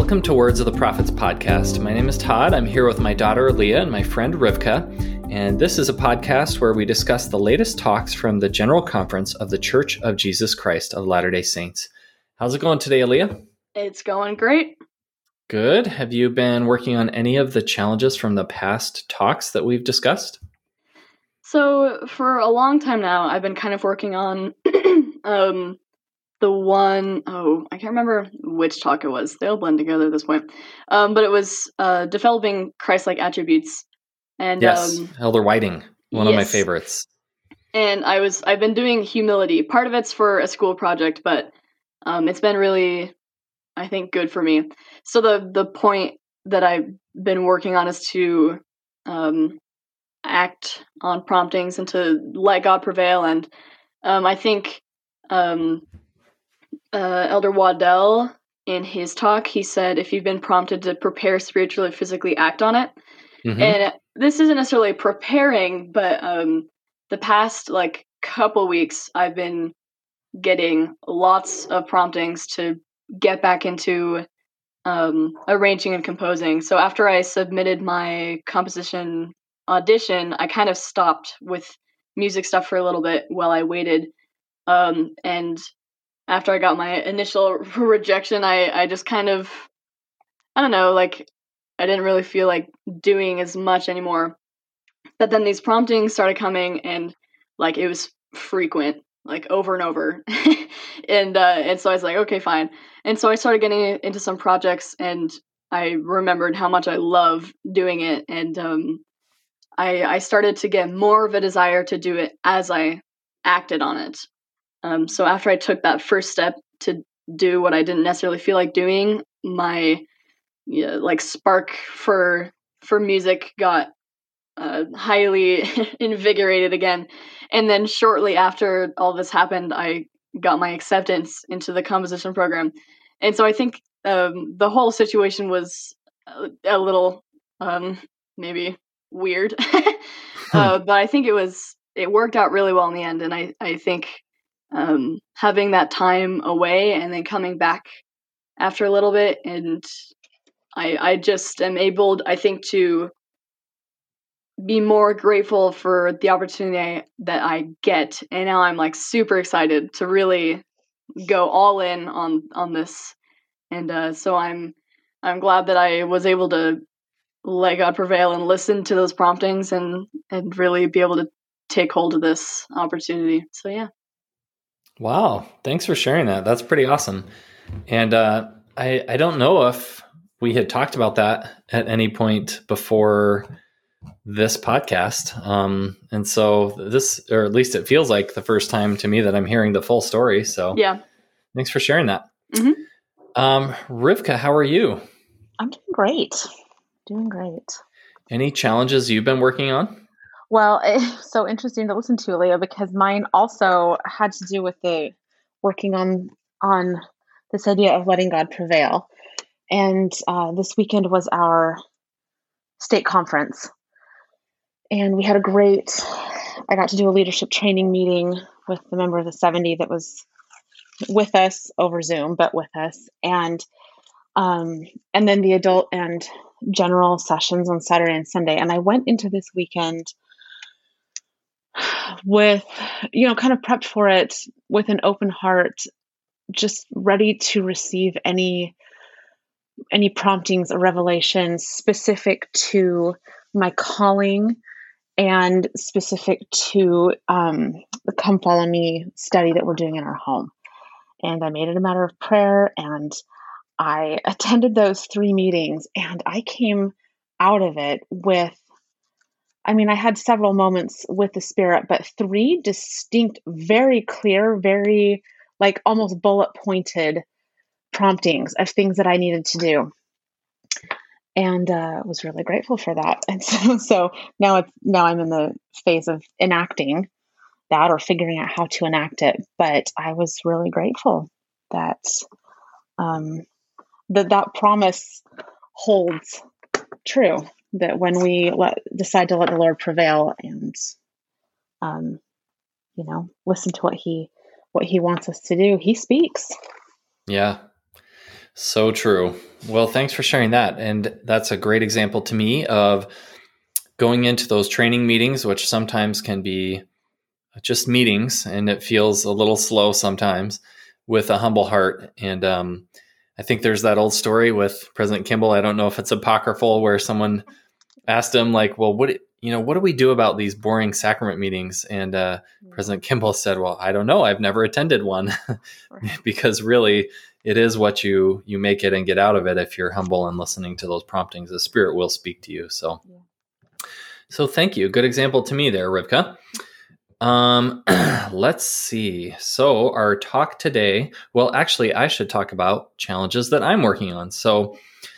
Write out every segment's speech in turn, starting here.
Welcome to Words of the Prophets podcast. My name is Todd. I'm here with my daughter, Leah, and my friend, Rivka. And this is a podcast where we discuss the latest talks from the General Conference of the Church of Jesus Christ of Latter-day Saints. How's it going today, Leah? It's going great. Good. Have you been working on any of the challenges from the past talks that we've discussed? So for a long time now, I've been kind of working on I can't remember which talk it was. They all blend together at this point. But it was developing Christ-like attributes. And yes, Elder Whiting, one of my yes. favorites. And I've been doing humility. Part of it's for a school project, but it's been really, I think, good for me. So the point that I've been working on is to act on promptings and to let God prevail. And I think Elder Waddell, in his talk, he said, if you've been prompted to prepare spiritually, physically act on it. Mm-hmm. And this isn't necessarily preparing, but the past couple weeks, I've been getting lots of promptings to get back into arranging and composing. So after I submitted my composition audition, I kind of stopped with music stuff for a little bit while I waited. And after I got my initial rejection, I just kind of, I don't know, I didn't really feel like doing as much anymore. But then these promptings started coming, and it was frequent, over and over. and so I was like, okay, fine. And so I started getting into some projects, and I remembered how much I love doing it. And I started to get more of a desire to do it as I acted on it. So after I took that first step to do what I didn't necessarily feel like doing, my spark for music got highly invigorated again. And then shortly after all this happened, I got my acceptance into the composition program. And so I think the whole situation was a little maybe weird, but I think it worked out really well in the end. And I think having that time away and then coming back after a little bit, and I just am able, I think, to be more grateful for the opportunity that I get. And now I'm super excited to really go all in on this. And so I'm glad that I was able to let God prevail and listen to those promptings and really be able to take hold of this opportunity. So yeah. Wow. Thanks for sharing that. That's pretty awesome. And I don't know if we had talked about that at any point before this podcast. And so this, or at least it feels like the first time to me that I'm hearing the full story. So yeah, thanks for sharing that. Mm-hmm. Rivka, how are you? I'm doing great. Doing great. Any challenges you've been working on? Well, it's so interesting to listen to, Leah, because mine also had to do with the working on this idea of letting God prevail. And this weekend was our state conference. And we had I got to do a leadership training meeting with the member of the 70 that was with us over Zoom, but with us. And then the adult and general sessions on Saturday and Sunday. And I went into this weekend with, kind of prepped for it with an open heart, just ready to receive any promptings or revelations specific to my calling and specific to the Come Follow Me study that we're doing in our home. And I made it a matter of prayer, and I attended those 3 meetings, and I came out of it with, I had several moments with the Spirit, but 3 distinct, very clear, very almost bullet pointed promptings of things that I needed to do. And was really grateful for that. And so now I'm in the phase of enacting that, or figuring out how to enact it. But I was really grateful that that promise holds true, that when we decide to let the Lord prevail and listen to what he wants us to do, he speaks. Yeah. So true. Well, thanks for sharing that. And that's a great example to me of going into those training meetings, which sometimes can be just meetings and it feels a little slow sometimes, with a humble heart. And I think there's that old story with President Kimball. I don't know if it's apocryphal, where someone asked him, like, well, what do we do about these boring sacrament meetings? And President Kimball said, well, I don't know. I've never attended one. Because really it is what you make it and get out of it. If you're humble and listening to those promptings, the Spirit will speak to you. So thank you. Good example to me there, Rivka. Let's see. So our talk today, well, actually I should talk about challenges that I'm working on. So,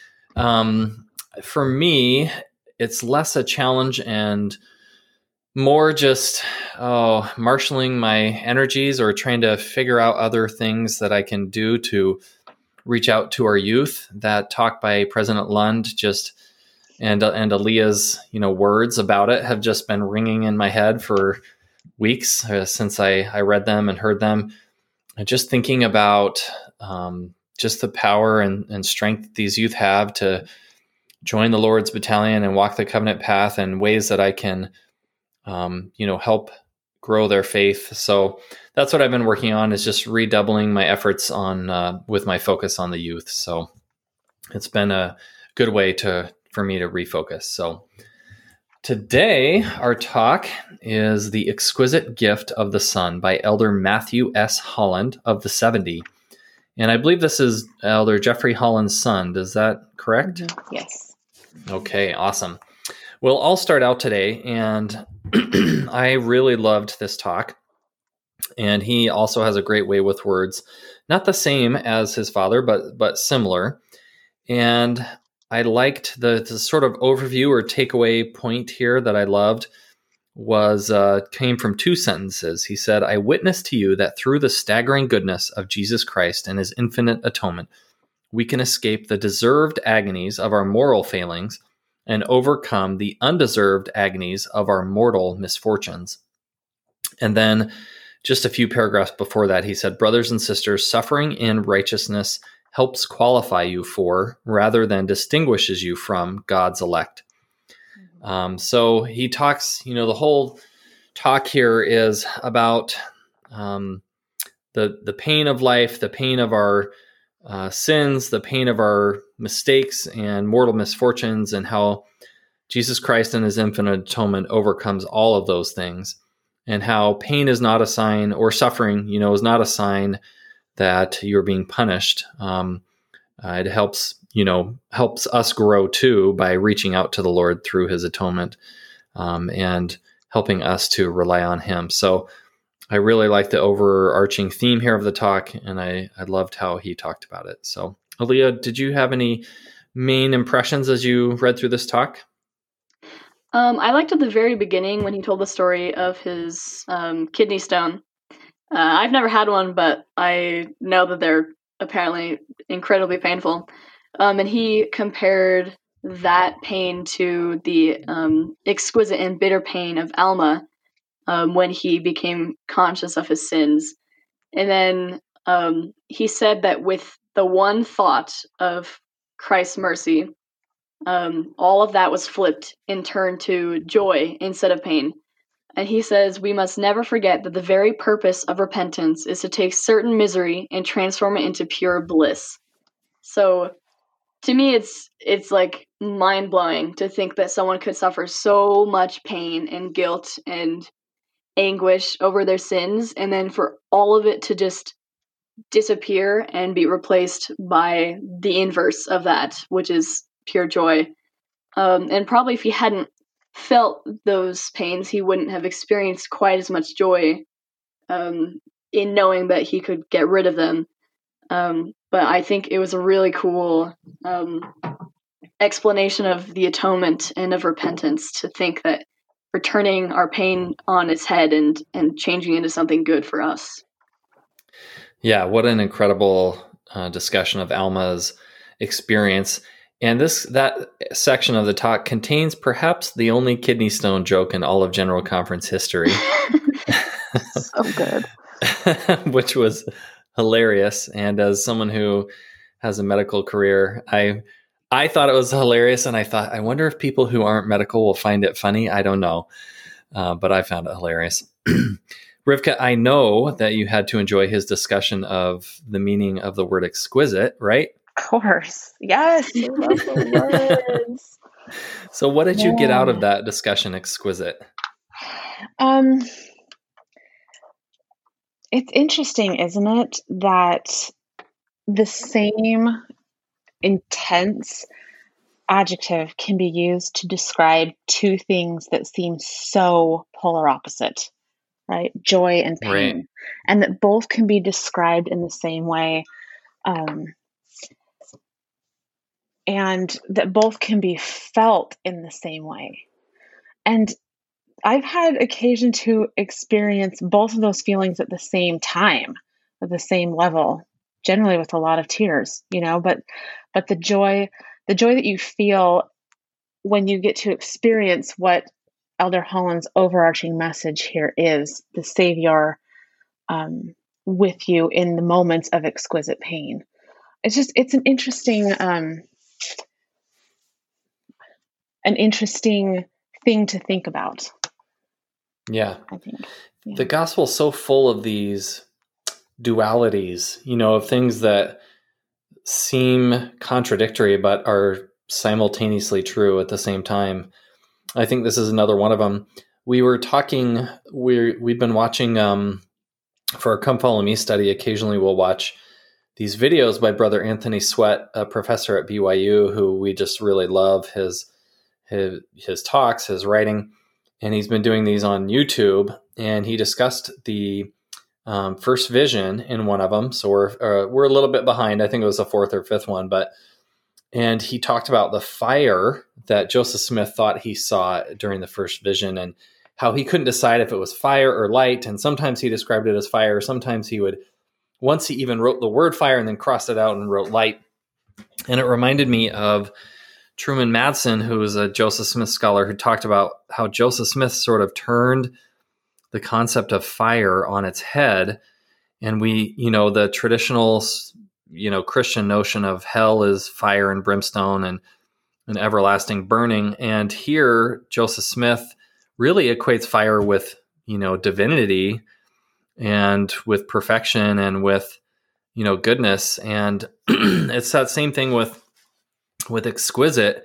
for me, it's less a challenge and more just, marshaling my energies or trying to figure out other things that I can do to reach out to our youth. That talk by President Lund and Aaliyah's, words about it have just been ringing in my head for weeks since I read them and heard them. And just thinking about just the power and strength these youth have to join the Lord's battalion and walk the covenant path in ways that I can, help grow their faith. So that's what I've been working on, is just redoubling my efforts on with my focus on the youth. So it's been a good way for me to refocus. So today, our talk is The Exquisite Gift of the Son by Elder Matthew S. Holland of the 70. And I believe this is Elder Jeffrey Holland's son. Is that correct? Mm-hmm. Yes. Okay, awesome. Well, I'll start out today, and I really loved this talk. And he also has a great way with words, not the same as his father, but similar. And I liked the sort of overview or takeaway point here that I loved came from two sentences. He said, I witness to you that through the staggering goodness of Jesus Christ and his infinite atonement, we can escape the deserved agonies of our moral failings and overcome the undeserved agonies of our mortal misfortunes. And then just a few paragraphs before that, he said, brothers and sisters, suffering in righteousness helps qualify you for, rather than distinguishes you from, God's elect. So he talks, the whole talk here is about the pain of life, the pain of our sins, the pain of our mistakes and mortal misfortunes, and how Jesus Christ and his infinite atonement overcomes all of those things, and how pain is not a sign, or suffering, is not a sign that you're being punished. It helps us grow too by reaching out to the Lord through his atonement, and helping us to rely on him. So I really like the overarching theme here of the talk, and I loved how he talked about it. So, Aaliyah, did you have any main impressions as you read through this talk? I liked at the very beginning when he told the story of his kidney stone. I've never had one, but I know that they're apparently incredibly painful. And he compared that pain to the exquisite and bitter pain of Alma when he became conscious of his sins. And then he said that with the one thought of Christ's mercy, all of that was flipped and turned to joy instead of pain. And he says, we must never forget that the very purpose of repentance is to take certain misery and transform it into pure bliss. So to me, it's like mind-blowing to think that someone could suffer so much pain and guilt and anguish over their sins, and then for all of it to just disappear and be replaced by the inverse of that, which is pure joy. And probably if he hadn't felt those pains, he wouldn't have experienced quite as much joy in knowing that he could get rid of them. But I think it was a really cool explanation of the atonement and of repentance, to think that we're turning our pain on its head and changing it into something good for us. Yeah, what an incredible discussion of Alma's experience. And that section of the talk contains perhaps the only kidney stone joke in all of General Conference history. So good. Which was hilarious. And as someone who has a medical career. I thought it was hilarious, and I thought, I wonder if people who aren't medical will find it funny. I don't know, but I found it hilarious. Rivka, I know that you had to enjoy his discussion of the meaning of the word exquisite, right? Of course. Yes. I love the words. So what did you get out of that discussion, exquisite? It's interesting, isn't it, that the same intense adjective can be used to describe two things that seem so polar opposite, right? Joy and pain. Right. And that both can be described in the same way. And that both can be felt in the same way. And I've had occasion to experience both of those feelings at the same time, at the same level, generally with a lot of tears, but the joy that you feel when you get to experience what Elder Holland's overarching message here is, the Savior with you in the moments of exquisite pain. It's an interesting thing to think about. Yeah. I think. Yeah. The gospel's so full of these dualities, of things that seem contradictory but are simultaneously true at the same time. I think this is another one of them. We were talking, we've been watching, for our Come Follow Me study, occasionally we'll watch these videos by Brother Anthony Sweat, a professor at BYU, who we just really love his talks, his writing. And he's been doing these on YouTube, and he discussed the first vision in one of them. So we're a little bit behind. I think it was the fourth or fifth one, and he talked about the fire that Joseph Smith thought he saw during the first vision, and how he couldn't decide if it was fire or light. And sometimes he described it as fire. Sometimes once he even wrote the word fire and then crossed it out and wrote light. And it reminded me of Truman Madsen, who was a Joseph Smith scholar, who talked about how Joseph Smith sort of turned the concept of fire on its head. And the traditional, Christian notion of hell is fire and brimstone and an everlasting burning. And here, Joseph Smith really equates fire with, divinity and with perfection and with, goodness. And it's that same thing with exquisite,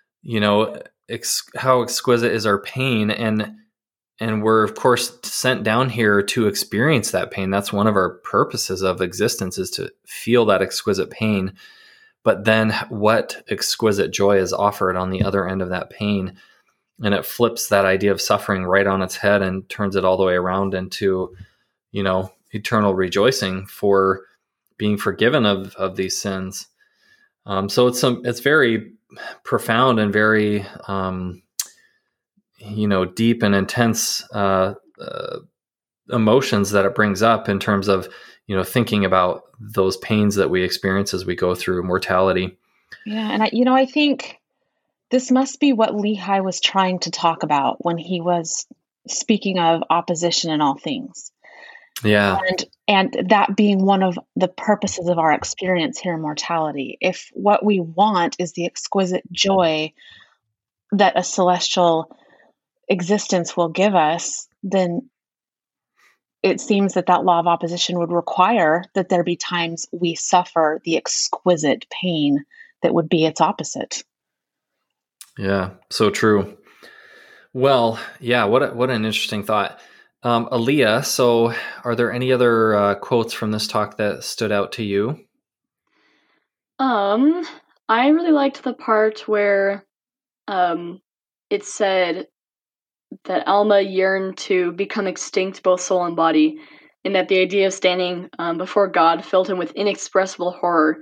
how exquisite is our pain. And we're, of course, sent down here to experience that pain. That's one of our purposes of existence, is to feel that exquisite pain. But then what exquisite joy is offered on the other end of that pain? And it flips that idea of suffering right on its head and turns it all the way around into, eternal rejoicing for being forgiven of these sins. So it's very profound and very, deep and intense emotions that it brings up in terms of, thinking about those pains that we experience as we go through mortality. Yeah. And I think this must be what Lehi was trying to talk about when he was speaking of opposition in all things. Yeah. And that being one of the purposes of our experience here in mortality. If what we want is the exquisite joy that a celestial existence will give us, then it seems that law of opposition would require that there be times we suffer the exquisite pain that would be its opposite. Yeah, so true. Well, yeah, what an interesting thought. Aaliyah, so are there any other quotes from this talk that stood out to you? I really liked the part where it said that Alma yearned to become extinct both soul and body, and that the idea of standing before God filled him with inexpressible horror.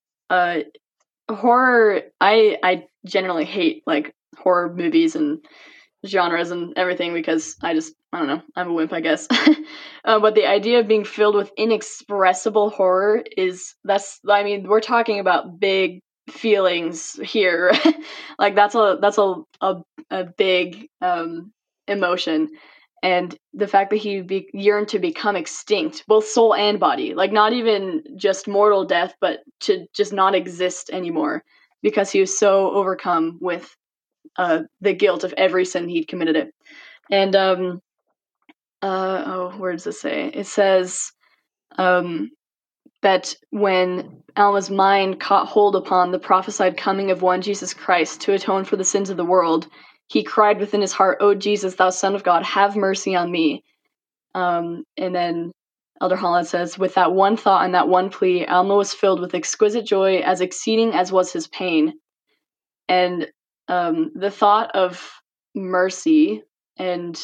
Horror, I generally hate horror movies and genres and everything because I don't know, I'm a wimp, I guess. But the idea of being filled with inexpressible horror we're talking about big feelings here. That's a big emotion. and the fact that he yearned to become extinct, both soul and body, like not even just mortal death, but to just not exist anymore, because he was so overcome with the guilt of every sin he'd committed it. And where does it say? It says that when Alma's mind caught hold upon the prophesied coming of one Jesus Christ to atone for the sins of the world, he cried within his heart, "O Jesus, thou Son of God, have mercy on me." And then Elder Holland says, with that one thought and that one plea, Alma was filled with exquisite joy, as exceeding as was his pain. And the thought of mercy and,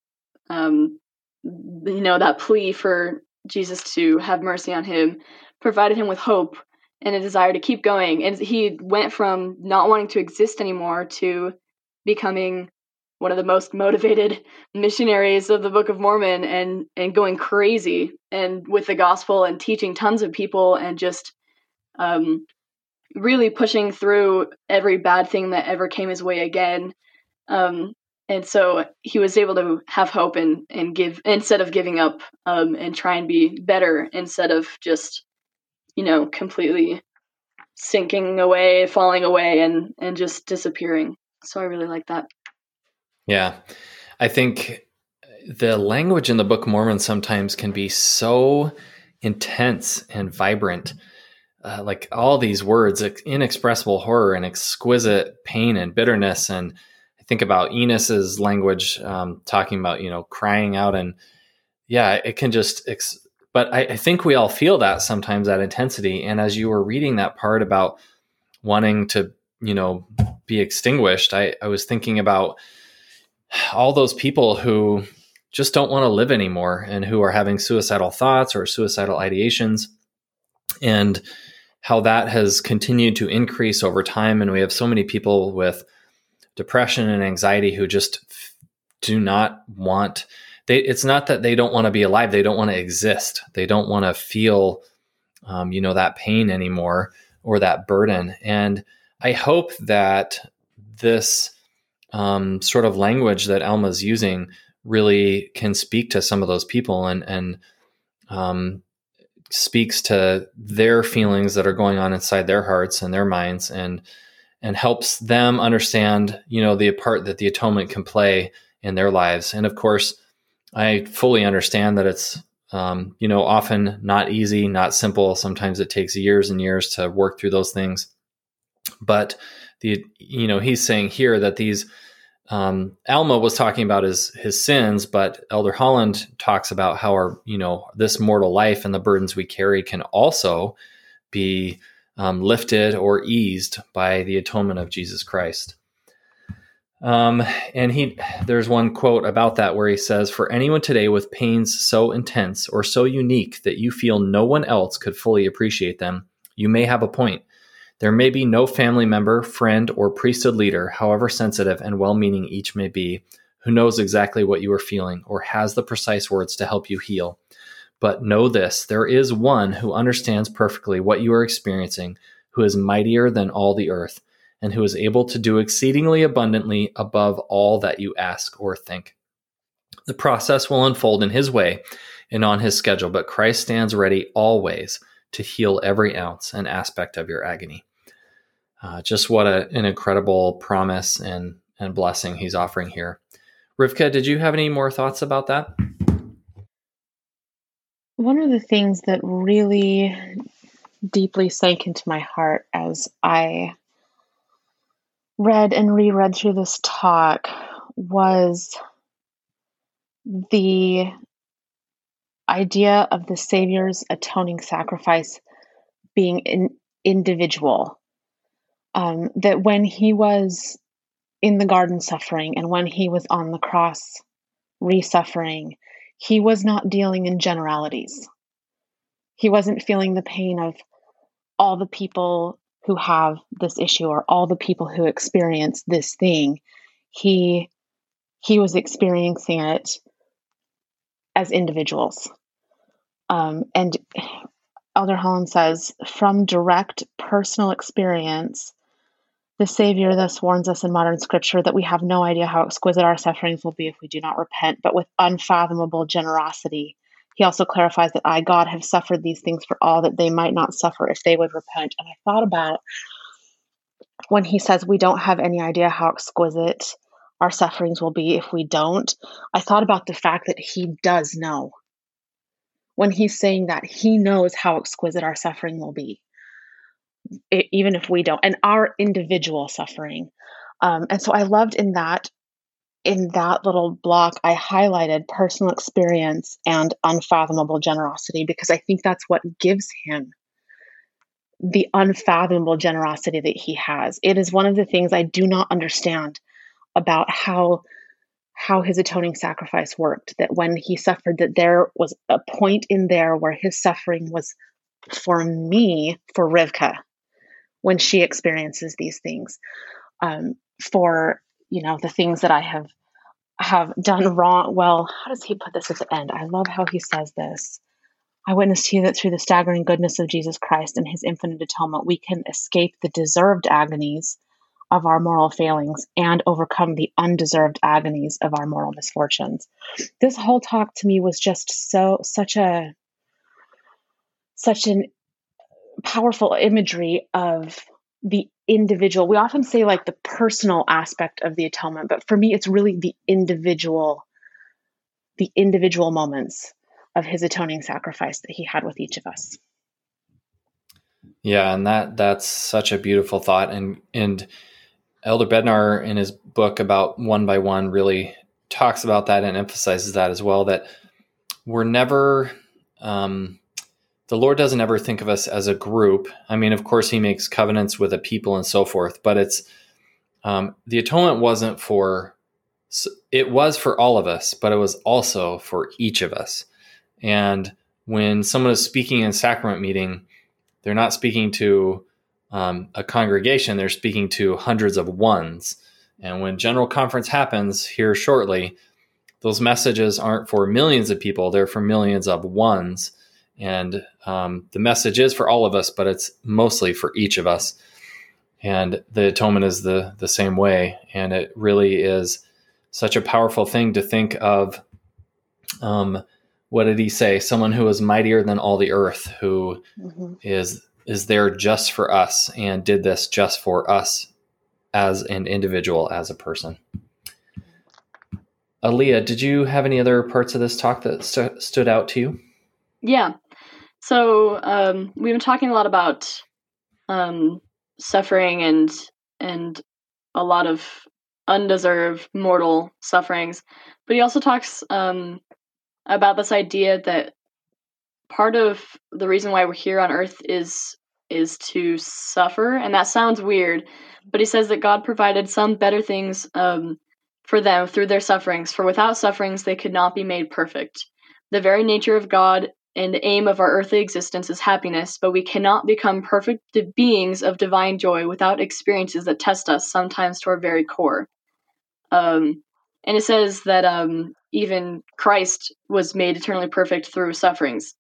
that plea for Jesus to have mercy on him provided him with hope and a desire to keep going. And he went from not wanting to exist anymore to becoming one of the most motivated missionaries of the Book of Mormon, and going crazy and with the gospel and teaching tons of people, and just really pushing through every bad thing that ever came his way again. And so he was able to have hope and give, instead of giving up, and try and be better, instead of just, completely sinking away, falling away, and just disappearing. So I really like that. Yeah. I think the language in the Book of Mormon sometimes can be so intense and vibrant. Like all these words, inexpressible horror and exquisite pain and bitterness. And I think about Enos's language, talking about, crying out, and it can just, but I think we all feel that sometimes, that intensity. And as you were reading that part about wanting to, be extinguished, I was thinking about all those people who just don't want to live anymore, and who are having suicidal thoughts or suicidal ideations, and how that has continued to increase over time. And we have so many people with depression and anxiety who just do not want, it's not that they don't want to be alive. They don't want to exist. They don't want to feel, that pain anymore, or that burden. And I hope that this sort of language that Alma's using really can speak to some of those people, and speaks to their feelings that are going on inside their hearts and their minds, and helps them understand, the part that the atonement can play in their lives. And of course, I fully understand that it's, often not easy, not simple. Sometimes it takes years and years to work through those things. But he's saying here that these, Alma was talking about his sins, but Elder Holland talks about how our, this mortal life and the burdens we carry can also be lifted or eased by the atonement of Jesus Christ. And there's one quote about that where he says, "For anyone today with pains so intense or so unique that you feel no one else could fully appreciate them, you may have a point. There may be no family member, friend, or priesthood leader, however sensitive and well-meaning each may be, who knows exactly what you are feeling or has the precise words to help you heal. But know this, there is one who understands perfectly what you are experiencing, who is mightier than all the earth, and who is able to do exceedingly abundantly above all that you ask or think. The process will unfold in his way and on his schedule, but Christ stands ready always to heal every ounce and aspect of your agony." Just what an incredible promise and blessing he's offering here. Rivka, did you have any more thoughts about that? One of the things that really deeply sank into my heart as I read and reread through this talk was the idea of the Savior's atoning sacrifice being individual. That when he was in the garden suffering, and when he was on the cross re-suffering, he was not dealing in generalities. He wasn't feeling the pain of all the people who have this issue, or all the people who experience this thing. He was experiencing it as individuals. And Elder Holland says, from direct personal experience, The Savior thus warns us in modern scripture that we have no idea how exquisite our sufferings will be if we do not repent, but with unfathomable generosity. He also clarifies that I, God, have suffered these things for all that they might not suffer if they would repent. And I thought about when he says we don't have any idea how exquisite our sufferings will be if we don't. I thought about the fact that he does know. When he's saying that, he knows how exquisite our suffering will be, even if we don't, and our individual suffering. And so I loved in that little block, I highlighted personal experience and unfathomable generosity, because I think that's what gives him the unfathomable generosity that he has. It is one of the things I do not understand about how his atoning sacrifice worked, that when he suffered, that there was a point in there where his suffering was for me, for Rivka, when she experiences these things, for, the things that I have done wrong. Well, how does he put this at the end? I love how he says this. I witness to you that through the staggering goodness of Jesus Christ and his infinite atonement, we can escape the deserved agonies of our moral failings and overcome the undeserved agonies of our moral misfortunes. This whole talk to me was just such an powerful imagery of the individual. We often say like the personal aspect of the atonement, but for me, it's really the individual moments of his atoning sacrifice that he had with each of us. Yeah, and that's such a beautiful thought. And Elder Bednar, in his book about One by One, really talks about that and emphasizes that as well, that we're never, the Lord doesn't ever think of us as a group. I mean, of course, he makes covenants with a people and so forth, but it's, the atonement it was for all of us, but it was also for each of us. And when someone is speaking in sacrament meeting, they're not speaking to a congregation, they're speaking to hundreds of ones. And when General Conference happens here shortly, those messages aren't for millions of people, they're for millions of ones. And the message is for all of us, but it's mostly for each of us. And the atonement is the same way. And it really is such a powerful thing to think of. What did he say? Someone who is mightier than all the earth, who is there just for us and did this just for us as an individual, as a person. Aaliyah, did you have any other parts of this talk that stood out to you? Yeah. So we've been talking a lot about suffering and a lot of undeserved mortal sufferings, but he also talks about this idea that part of the reason why we're here on earth is to suffer. And that sounds weird, but he says that God provided some better things for them through their sufferings, for without sufferings they could not be made perfect. The very nature of God and the aim of our earthly existence is happiness, but we cannot become perfect beings of divine joy without experiences that test us, sometimes to our very core. And it says that even Christ was made eternally perfect through sufferings.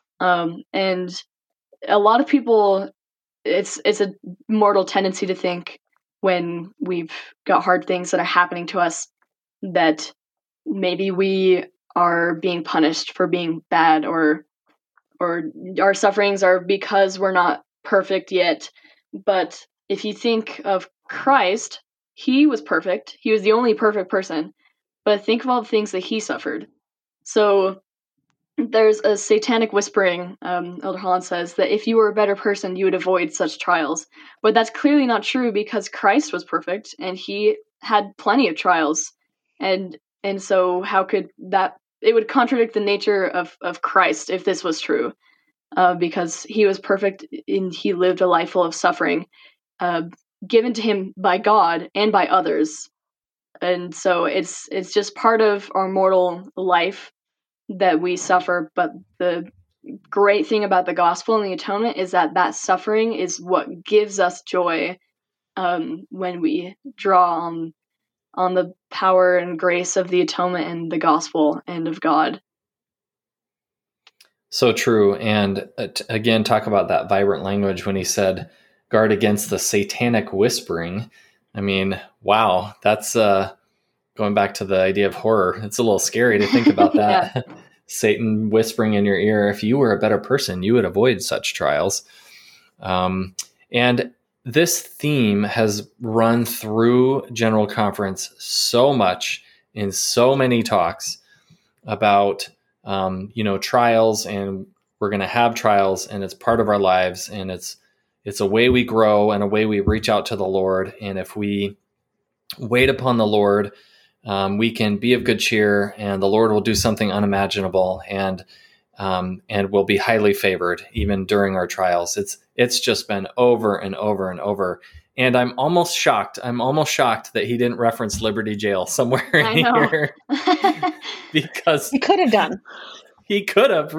And a lot of people, it's a mortal tendency to think when we've got hard things that are happening to us that maybe we are being punished for being bad, or our sufferings are because we're not perfect yet. But if you think of Christ, he was perfect. He was the only perfect person. But think of all the things that he suffered. So there's a satanic whispering, Elder Holland says, that if you were a better person, you would avoid such trials. But that's clearly not true, because Christ was perfect and he had plenty of trials. And so how could that, it would contradict the nature of Christ if this was true, because he was perfect and he lived a life full of suffering, given to him by God and by others. And so it's just part of our mortal life that we suffer. But the great thing about the gospel and the atonement is that suffering is what gives us joy when we draw on the power and grace of the atonement and the gospel and of God. So true. And again, talk about that vibrant language when he said guard against the satanic whispering. I mean, wow, that's going back to the idea of horror. It's a little scary to think about that. Yeah. Satan whispering in your ear, if you were a better person, you would avoid such trials. And this theme has run through General Conference so much in so many talks about, trials, and we're going to have trials, and it's part of our lives, and it's a way we grow and a way we reach out to the Lord. And if we wait upon the Lord, we can be of good cheer, and the Lord will do something unimaginable, and we'll be highly favored even during our trials. It's just been over and over and over. And I'm almost shocked that he didn't reference Liberty Jail somewhere in here. Because he could have done. He could have.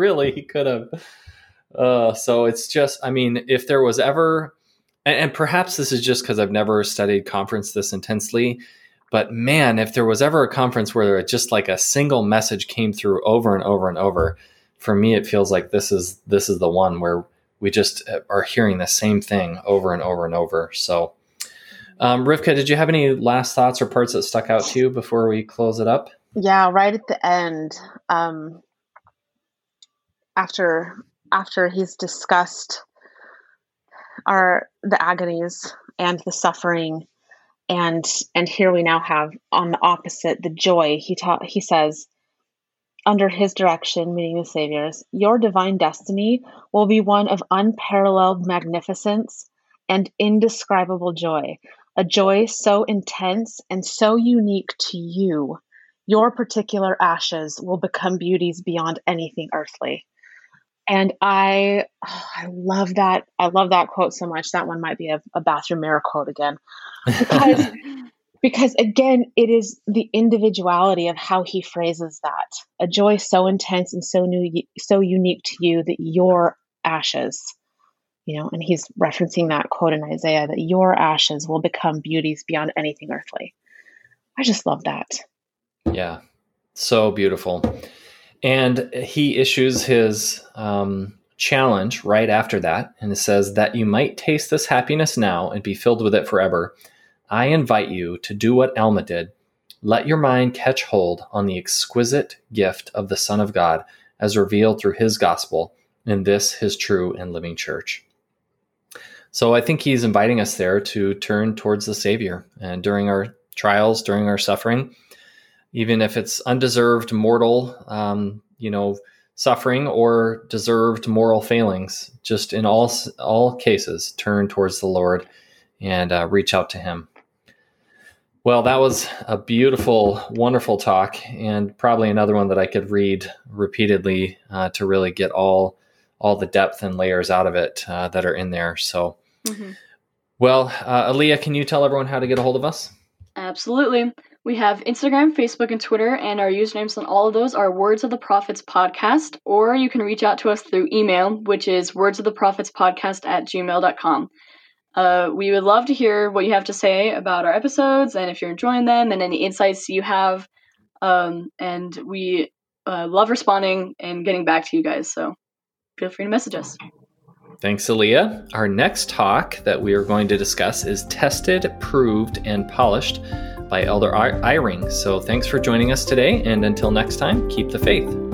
So it's just, I mean, if there was ever, and perhaps this is just because I've never studied conference this intensely, but man, if there was ever a conference where just like a single message came through over and over and over, for me, it feels like this is the one where we just are hearing the same thing over and over and over. So, Rivka, did you have any last thoughts or parts that stuck out to you before we close it up? Yeah, right at the end, after he's discussed the agonies and the suffering, and here we now have on the opposite the joy. He says, under his direction, meaning the Savior's, your divine destiny will be one of unparalleled magnificence and indescribable joy, a joy so intense and so unique to you. Your particular ashes will become beauties beyond anything earthly. And I love that. I love that quote so much. That one might be a bathroom mirror quote again, because again, it is the individuality of how he phrases that. A joy so intense and so unique to you that your ashes, and he's referencing that quote in Isaiah, that your ashes will become beauties beyond anything earthly. I just love that. Yeah, so beautiful. And he issues his challenge right after that, and it says, that you might taste this happiness now and be filled with it forever, I invite you to do what Alma did. Let your mind catch hold on the exquisite gift of the Son of God as revealed through his gospel in this, his true and living church. So I think he's inviting us there to turn towards the Savior. And during our trials, during our suffering, even if it's undeserved mortal, suffering or deserved moral failings, just in all cases, turn towards the Lord and reach out to him. Well, that was a beautiful, wonderful talk, and probably another one that I could read repeatedly to really get all the depth and layers out of it that are in there. So, Well, Aaliyah, can you tell everyone how to get a hold of us? Absolutely. We have Instagram, Facebook, and Twitter, and our usernames on all of those are Words of the Prophets Podcast, or you can reach out to us through email, which is wordsoftheprophetspodcast@gmail.com. We would love to hear what you have to say about our episodes, and if you're enjoying them, and any insights you have. And we love responding and getting back to you guys, so feel free to message us. Thanks, Aaliyah. Our next talk that we are going to discuss is Tested, Proved, and Polished by Elder Eyring. So thanks for joining us today, and until next time, keep the faith.